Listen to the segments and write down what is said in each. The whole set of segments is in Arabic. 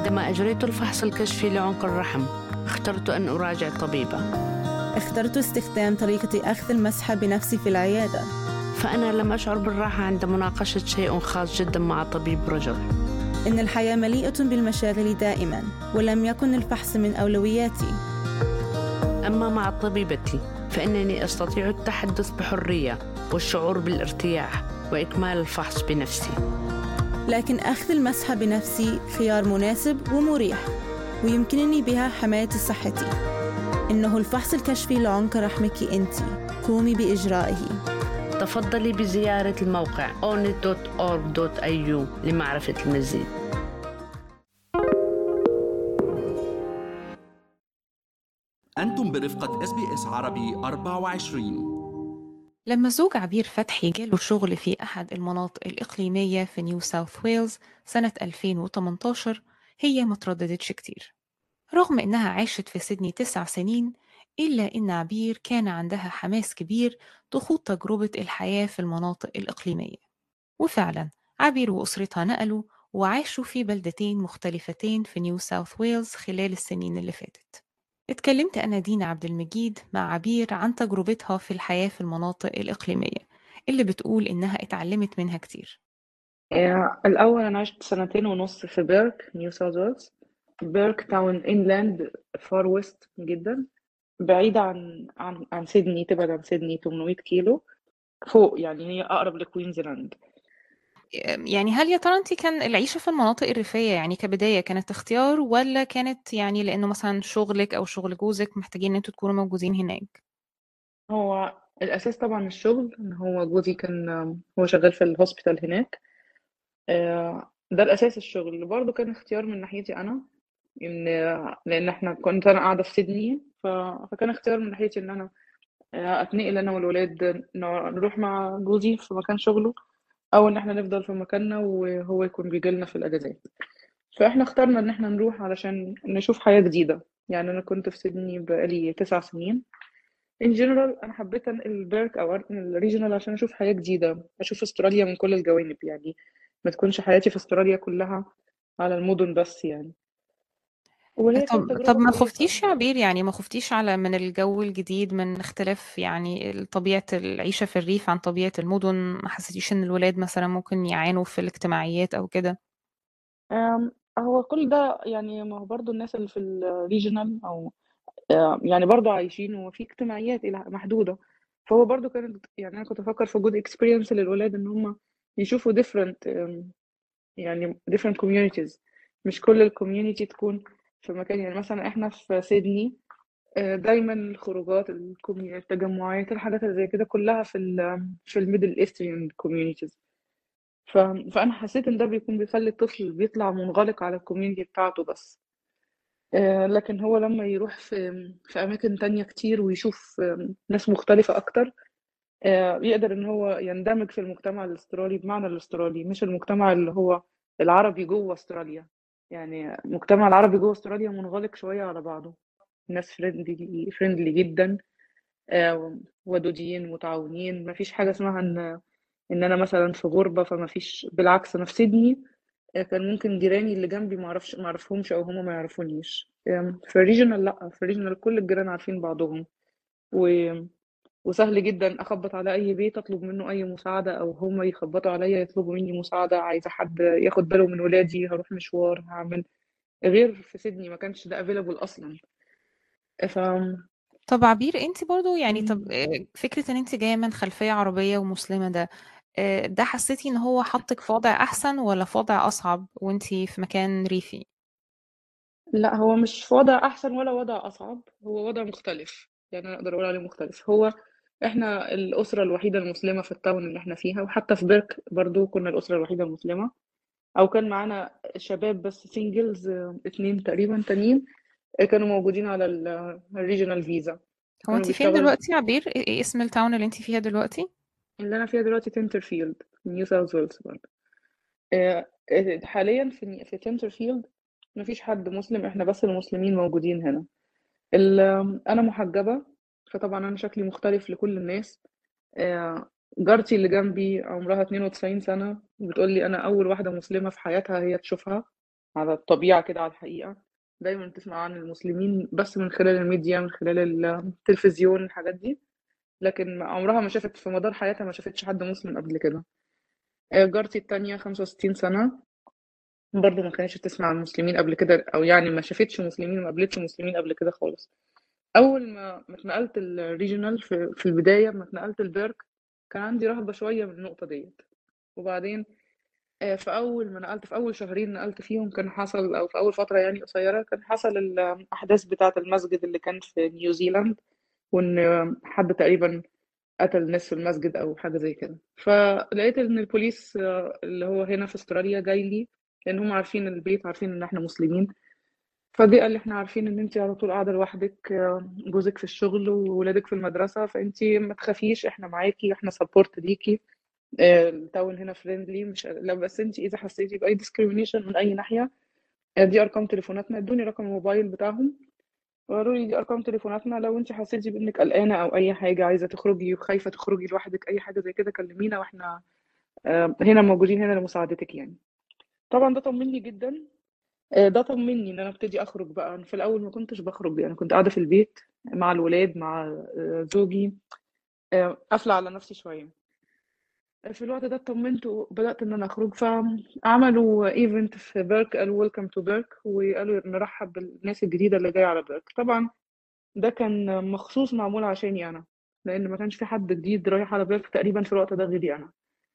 عندما أجريت الفحص الكشفي لعنق الرحم اخترت أن أراجع طبيبة. اخترت استخدام طريقة أخذ المسحة بنفسي في العيادة، فأنا لم أشعر بالراحة عند مناقشة شيء خاص جدا مع طبيب رجل. إن الحياة مليئة بالمشاغل دائما، ولم يكن الفحص من أولوياتي. أما مع طبيبتي فإنني أستطيع التحدث بحرية والشعور بالارتياح وإكمال الفحص بنفسي. لكن أخذ المسحة بنفسي خيار مناسب ومريح، ويمكنني بها حماية صحتي. إنه الفحص الكشفي لعنق رحمك أنت، قومي بإجرائه. تفضلي بزيارة الموقع onit.org.au لمعرفة المزيد. أنتم برفقة SBS عربي 24. لما الزوج عبير فتحي جاله شغل في أحد المناطق الإقليمية في نيو ساوث ويلز سنة 2018، هي ما ترددتش كتير. رغم إنها عاشت في سيدني 9 سنين، إلا إن عبير كان عندها حماس كبير تخوض تجربة الحياة في المناطق الإقليمية. وفعلا عبير وأسرتها نقلوا وعاشوا في بلدتين مختلفتين في نيو ساوث ويلز خلال السنين اللي فاتت. اتكلمت أنا دينا عبد المجيد مع عبير عن تجربتها في الحياة في المناطق الإقليمية اللي بتقول إنها اتعلمت منها كتير. الأول أنا عشت 2.5 سنين في بيرك نيو ساوث ويلز. بيرك تاون إنلاند فار ويست جدا، بعيدة عن سيدني، تبعد عن سيدني 800 كيلو فوق، يعني هي أقرب لكوينزلاند. يعني هل يا ترى انت كان العيشة في المناطق الريفية يعني كبداية كانت اختيار، ولا كانت يعني لأنه مثلا شغلك أو شغل جوزك محتاجين ان انتوا تكونوا موجودين هناك؟ هو الأساس طبعا الشغل، إن هو جوزي كان هو شغال في الهوسبيتال هناك. ده الأساس. الشغل برضه كان اختيار من ناحيتي أنا، إن لأن إحنا كنت أنا قاعدة في سيدني، فكان اختيار من ناحيتي إن أنا أتنقل أنا والولاد، نروح مع جوزي في مكان شغله، أو إن إحنا نفضل في مكاننا وهو يكون بيجيلنا في الأجازات. فإحنا اخترنا إن إحنا نروح علشان نشوف حياة جديدة. يعني أنا كنت في سيدني بقالي 9 سنين. in general أنا حبيت أنقل البيرك أو أنقل الريجونال عشان أشوف حياة جديدة، أشوف أستراليا من كل الجوانب، يعني ما تكونش حياتي في أستراليا كلها على المدن بس يعني. وهي كانت طب تجربة ما كويسة. خفتيش يا عبير، يعني ما خفتيش على من الجو الجديد، من اختلاف يعني طبيعة العيشة في الريف عن طبيعة المدن؟ ما حسيتيش ان الولاد مثلا ممكن يعانوا في الاجتماعيات او كده؟ هو كل ده يعني، ما هو برضو الناس اللي في الريجونال أو يعني برضو عايشين وفي اجتماعيات إلى محدودة. فهو برضو كانت يعني، أنا كنت أفكر في good experience للولاد إن هم يشوفوا different يعني different communities. مش كل الكوميونيتي تكون في مكان. يعني مثلا احنا في سيدني دايما الخروجات التجمعات الحاجات اللي زي كده كلها في الميدل ايسترن كوميونيتيز. فانا حسيت ان ده بيكون بيخلي الطفل بيطلع منغلق على الكوميونتي بتاعته بس. لكن هو لما يروح في اماكن تانية كتير ويشوف ناس مختلفة اكتر، يقدر ان هو يندمج في المجتمع الاسترالي بمعنى الاسترالي، مش المجتمع اللي هو العربي جوه استراليا. يعني المجتمع العربي جوه استراليا منغلق شوية على بعضه. الناس فريندلي جدا، ودودين متعاونين. مفيش حاجة اسمها ان انا مثلا في غربة فما فيش. بالعكس، انا في سيدني كان ممكن جيراني اللي جنبي ما اعرفهمش او هم ما يعرفونيش. في الريجونال لا، في الريجونال كل الجيران عارفين بعضهم، و وسهل جدا اخبط على اي بيت اطلب منه اي مساعده، او هما يخبطوا عليا يطلبوا مني مساعده، عايزه حد ياخد باله من ولادي، هروح مشوار هعمل. غير في سيدني ما كانش ده افيلابل اصلا. ف طب عبير انت برضو يعني، طب مم. فكرة ان انت جاية من خلفية عربية ومسلمة، ده حسيتي ان هو حطك في وضع احسن ولا في وضع اصعب وانت في مكان ريفي؟ لا، هو مش في وضع احسن ولا وضع اصعب، هو وضع مختلف. يعني انا اقدر اقول عليه مختلف. هو احنا الاسره الوحيده المسلمه في التاون اللي احنا فيها، وحتى في بيرك برضو كنا الاسره الوحيده المسلمه. او كان معانا شباب بس سينجلز 2 تقريبا تانيين كانوا موجودين على الريجونال فيزا، هو كانوا انت فين بيشتغلوا. دلوقتي يا عبير؟ ايه اسم التاون اللي انت فيها دلوقتي؟ اللي انا فيها دلوقتي تنترفيلد، نيو ساوث ويلز برضه. حاليا في تنترفيلد مفيش حد مسلم، احنا بس المسلمين موجودين هنا. انا محجبة، فطبعا انا شكلي مختلف لكل الناس. جارتي اللي جنبي عمرها 92 سنة، بتقول لي انا اول واحدة مسلمة في حياتها هي تشوفها. على الطبيعة كده، على الحقيقة. دايما تسمع عن المسلمين بس من خلال الميديا، من خلال التلفزيون، الحاجات دي، لكن عمرها ما شافت في مدار حياتها، ما شافتش حد مسلم قبل كده. جارتي التانية 65 سنة، برضه ما كانتش تسمع عن المسلمين قبل كده، او يعني ما شافتش مسلمين، ما قابلتش مسلمين قبل كده خالص. اول ما اتنقلت الريجونال في البداية، ما اتنقلت البيرك، كان عندي رهبة شوية من النقطة ديت. وبعدين في أول ما نقلت، في أول شهرين نقلت فيهم، كان حصل، أو في أول فترة يعني قصيرة، كان حصل الأحداث بتاعة المسجد اللي كان في نيوزيلاند، وإن حد تقريبا قتل ناس في المسجد أو حاجة زي كده. فلقيت إن البوليس اللي هو هنا في استراليا جاي لي، لأن هم عارفين البيت، عارفين إن إحنا مسلمين. فجه قال لي: إحنا عارفين إن أنت على طول قاعدة لوحدك، جوزك في الشغل وولادك في المدرسة، فأنت ما تخافيش، إحنا معاكي، إحنا سبورت ليكي. التاون هنا فريندلي، مش لا، بس انت اذا حسيتي باي ديسكريميشن من اي ناحيه، دي ارقام تليفوناتنا. ادوني رقم الموبايل بتاعهم وقالوا لي: دي ارقام تليفوناتنا، لو انت حسيتي بانك قلقانه او اي حاجه، عايزه تخرجي وخايفه تخرجي لوحدك، اي حاجه زي كده، كلمينا، واحنا هنا موجودين هنا لمساعدتك يعني. طبعا ده طمني جدا. ده طمني ان انا ابتدي اخرج بقى. أنا في الاول ما كنتش بخرج، يعني كنت قاعده في البيت مع الولاد، مع زوجي، قافله على نفسي شويه. في الوقت ده اطمنت وبدأت إن أنا أخرج، فعملوا ايفنت في بيرك، قالوا ويلكم تو بيرك، وقالوا نرحب بالناس الجديدة اللي جاية على بيرك. طبعا ده كان مخصوص معمول عشاني أنا، لأن ما كانش في حد جديد رايح على بيرك تقريبا في الوقت ده غيري أنا.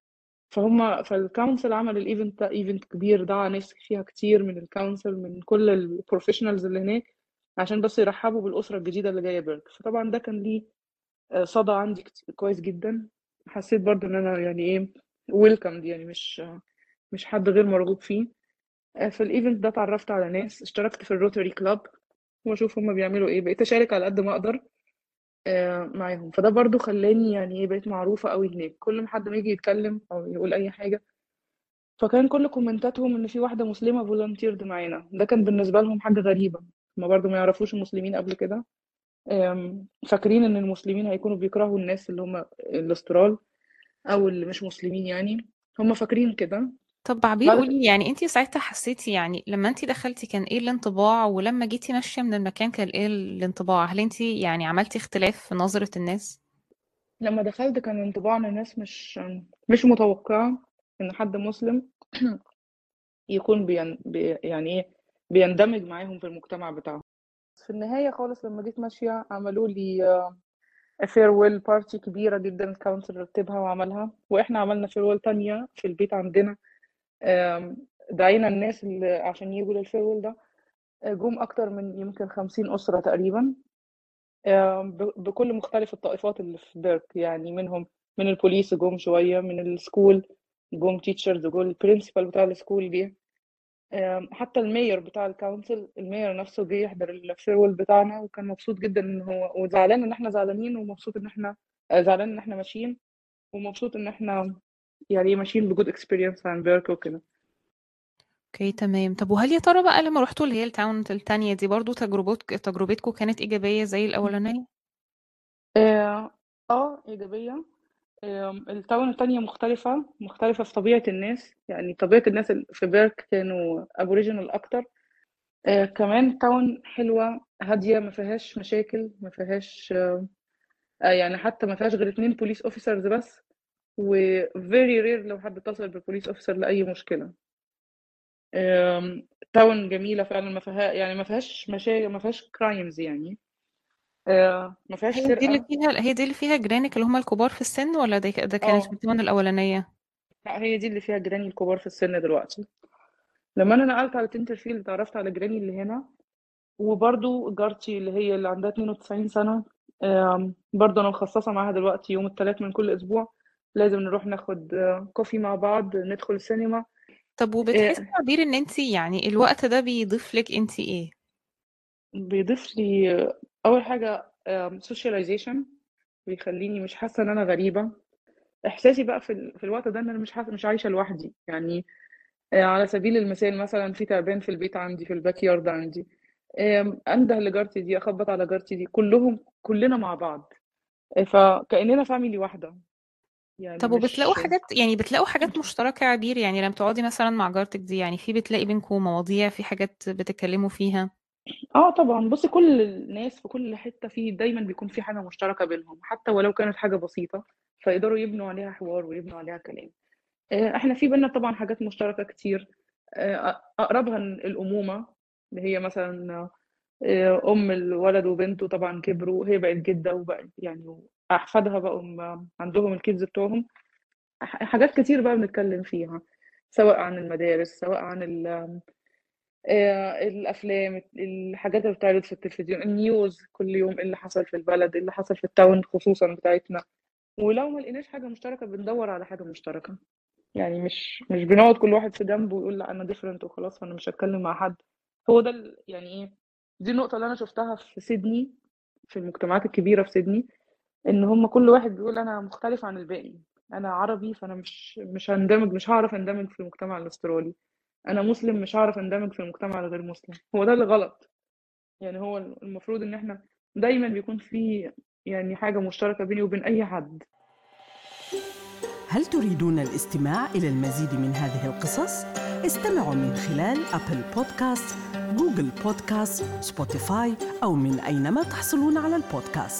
فالكونسل عمل الايفنت ده، ايفنت كبير، دعا ناس فيها كتير من الكونسل، من كل البروفيشنالز اللي هناك، عشان بس يرحبوا بالأسرة الجديدة اللي جاية بيرك. فطبعا ده كان ليه صدى عندي كويس جدا. حسيت برضو ان انا يعني ايه، ويلكم، يعني مش حد غير مرغوب فيه. في الايفنت ده اتعرفت على ناس، اشتركت في الروتري كلاب واشوف هما بيعملوا ايه، بقيت اشارك على قد ما اقدر معاهم. فده برضو خلاني يعني ايه، بقيت معروفة قوي هناك. كل ما حد ما يجي يتكلم او يقول اي حاجة، فكان كل كومنتاتهم ان في واحدة مسلمة فولunteered معانا. ده كان بالنسبة لهم حاجة غريبة، هما برضو ما يعرفوش المسلمين قبل كده. فاكرين ان المسلمين هيكونوا بيكرهوا الناس اللي هم الاسترال، او اللي مش مسلمين يعني، هم فاكرين كده. طب عبير، بعد ك- قولي يعني انتي ساعتها حسيتي، يعني لما انتي دخلتي كان ايه الانطباع، ولما جيتي ماشية من المكان كان ايه الانطباع؟ هل انتي يعني عملتي اختلاف في نظرة الناس؟ لما دخلت كان انطباع ان الناس مش متوقعة ان حد مسلم يكون يعني ايه، بيندمج معاهم في المجتمع بتاعهم. في النهاية خالص لما جيت ماشية، عملوا لي فيرويل بارتي كبيرة جدا، الكونسل رتبها وعملها، واحنا عملنا فيرويل تانية في البيت عندنا. آم، دعينا الناس اللي عشان يجوا للفيرويل ده. جم أكتر من يمكن 50 أسرة تقريبا، بكل مختلف الطائفات اللي في بيرك، يعني منهم من البوليس جم شوية، من السكول جم تيتشرز، جم البرنسبال بتاع السكول جه، حتى المير بتاع الكونسل، المير نفسه جه يحضر الفيرول بتاعنا، وكان مبسوط جدا ان هو، وزعلان ان احنا زعلانين، ومبسوط ان احنا زعلان ان احنا ماشيين، ومبسوط ان احنا يعني ماشيين بجود اكسبيرينس عن بيرك وكده. اوكي تمام. طب وهل يا ترى بقى لما رحتوا اللي هي التاون التانية دي، برضو تجربتكم كانت إيجابية زي الأولانية؟ اه ايجابيه. التاون التانية مختلفة في طبيعة الناس، يعني طبيعة الناس اللي في بيرك كانوا أبوريجينال أكتر. كمان تاون حلوة هادية، ما فيهاش مشاكل، ما فيهاش يعني حتى ما فيهاش غير 2 بوليس اوفيسرز بس، و very rare لو حد اتصل بالبوليس اوفيسر لأي مشكلة. تاون جميلة فعلا، ما فيها يعني ما فيهاش مشاكل، ما فيهاش كرايمز يعني، ما فيهاش سرقة. هي دي اللي فيها جيرانك اللي هم الكبار في السن، ولا ده كانت في اه التاون الأولانية؟ لا، هي دي اللي فيها جيراني الكبار في السن دلوقتي. لما انا نقلت على تنترفيلد اتعرفت على جيراني اللي هنا، وبرضو جارتي اللي هي اللي عندها 92 سنة، برضو أنا مخصصة معاها دلوقتي يوم الثلاث من كل أسبوع لازم نروح ناخد كوفي مع بعض، ندخل السينما. طب وبتحسي آه، عبير ان انتي يعني الوقت ده بيضيف لك انتي ايه؟ بيضيف لي أول حاجة سوشياليزيشن، بيخليني مش حاسة إن أنا غريبة. إحساسي بقى في الوقت ده إن أنا مش حاسة، مش عايشة لوحدي يعني. على سبيل المثال مثلا في تعبان في البيت عندي، في الباك يارد عندي، انده لجارتي دي، اخبط على جارتي دي، كلنا مع بعض. فكأننا فاميلي واحدة. يعني طب وبتلاقوا حاجات، يعني بتلاقوا حاجات مشتركة يا عبير؟ يعني لما تقعدي مثلا مع جارتك دي، يعني في بتلاقي بينكم مواضيع، في حاجات بتتكلموا فيها؟ طبعا. بصي، كل الناس في كل حتة دايما بيكون في حاجة مشتركة بينهم، حتى ولو كانت حاجة بسيطة، فيقدروا يبنوا عليها حوار ويبنوا عليها كلام. احنا في بينا طبعا حاجات مشتركة كتير. أقربها الأمومة، اللي هي مثلا أم الولد وبنته طبعا كبروا، هي بقت جدة وبقت يعني أحفادها بقوا عندهم الكيدز بتوعهم. حاجات كتير بقى بنتكلم فيها، سواء عن المدارس، سواء عن الأفلام، الحاجات اللي بتعرض في التلفزيون، النيوز كل يوم، إيه اللي حصل في البلد، إيه اللي حصل في التاون خصوصا بتاعتنا. ولو ما لقيناش حاجة مشتركة بندور على حاجة مشتركة. يعني مش بنقعد كل واحد في جنبه ويقول لا انا ديفرنت وخلاص فانا مش هتكلم مع حد. هو ده يعني ايه، دي النقطة اللي انا شفتها في سيدني، في المجتمعات الكبيرة في سيدني، ان هم كل واحد بيقول انا مختلف عن الباقي. انا عربي فانا مش هندمج، مش هعرف اندمج في المجتمع الاسترالي. انا مسلم مش هعرف اندمج في المجتمع الغير مسلم. هو ده اللي غلط. يعني هو المفروض ان احنا دايما بيكون في يعني حاجة مشتركة بيني وبين اي حد. هل تريدون الاستماع إلى المزيد من هذه القصص؟ استمعوا من خلال أبل بودكاست، جوجل بودكاست، سبوتيفاي أو من أينما تحصلون على البودكاست.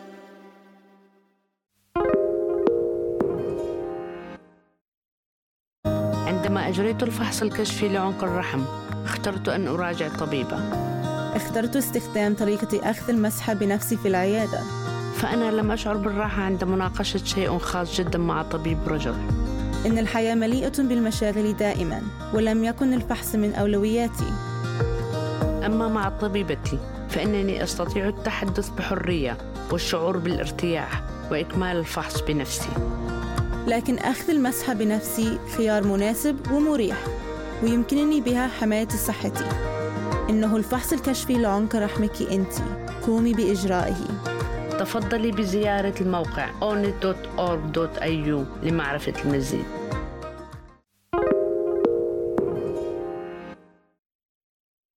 عندما أجريت الفحص الكشفي لعنق الرحم، اخترت أن أراجع طبيبة. اخترت استخدام طريقة أخذ المسحة بنفسي في العيادة، فأنا لم أشعر بالراحة عند مناقشة شيء خاص جدا مع طبيب رجل. إن الحياة مليئة بالمشاغل دائما، ولم يكن الفحص من أولوياتي. أما مع طبيبتي فإنني أستطيع التحدث بحرية والشعور بالارتياح وإكمال الفحص بنفسي. لكن أخذ المسحة بنفسي خيار مناسب ومريح، ويمكنني بها حماية صحتي. إنه الفحص الكشفي لعنق رحمك أنت، قومي بإجرائه. تفضلي بزيارة الموقع onit.org.au لمعرفة المزيد.